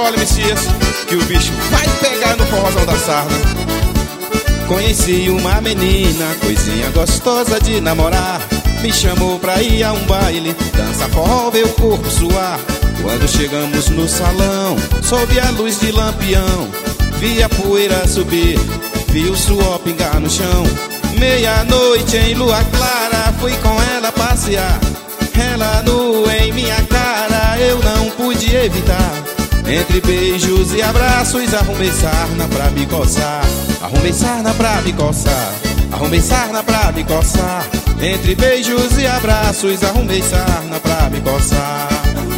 Olha, Messias, que o bicho vai pegar no forrozão da sarna. Conheci uma menina, coisinha gostosa de namorar. Me chamou pra ir a um baile, dança forró, ver o corpo suar. Quando chegamos no salão, sob a luz de lampião, vi a poeira subir, vi o suor pingar no chão. Meia-noite em lua clara, fui com ela passear. Ela nua em minha cara, eu não pude evitar. Entre beijos e abraços, arrumei sarna pra me coçar. Arrumei sarna pra me coçar. Arrumei sarna pra me coçar. Entre beijos e abraços, arrumei sarna pra me coçar.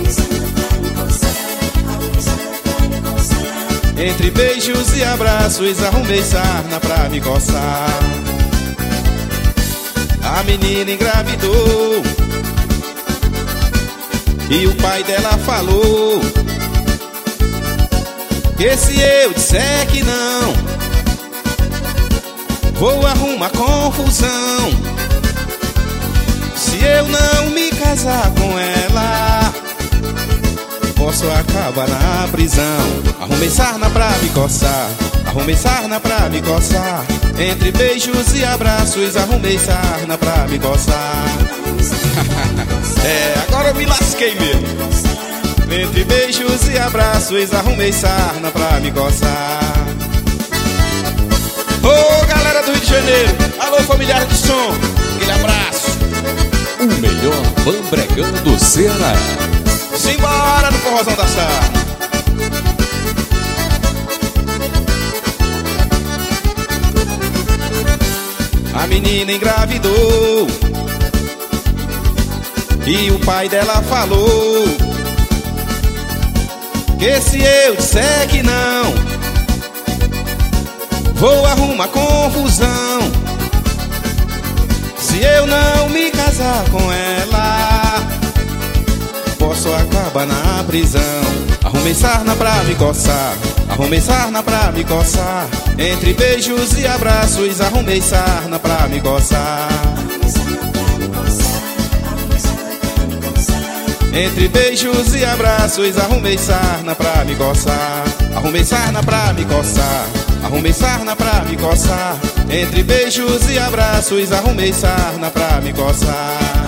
Entre beijos e abraços, arrumei sarna pra me coçar. A menina engravidou e o pai dela falou que se eu disser que não, vou arrumar confusão. Se eu não me casar com ela, posso acabar na prisão. Arrumei sarna pra me coçar. Arrumei sarna pra me coçar. Entre beijos e abraços, arrumei sarna pra me coçar. É, agora eu me lasquei mesmo. Entre beijos e abraços, arrumei sarna pra me coçar. Ô, galera do Rio de Janeiro, alô, familiar do som, aquele abraço. O melhor bambregão do Ceará. Simbora no forrozão da sarna. A menina engravidou e o pai dela falou que se eu disser que não, vou arrumar confusão. Se eu não me casar com ela, posso acabar na prisão. Arrumei sarna pra me coçar. Arrumei sarna pra me coçar. Entre beijos e abraços, arrumei sarna pra me coçar. Entre beijos e abraços, arrumei sarna pra me coçar. Arrumei sarna pra me coçar. Arrumei sarna pra me coçar. Entre beijos e abraços, arrumei sarna pra me coçar.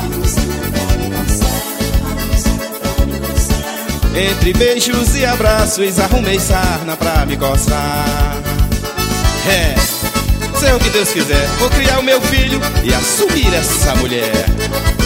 Entre beijos e abraços, arrumei sarna pra me coçar. É, seja o que Deus quiser, vou criar o meu filho e assumir essa mulher.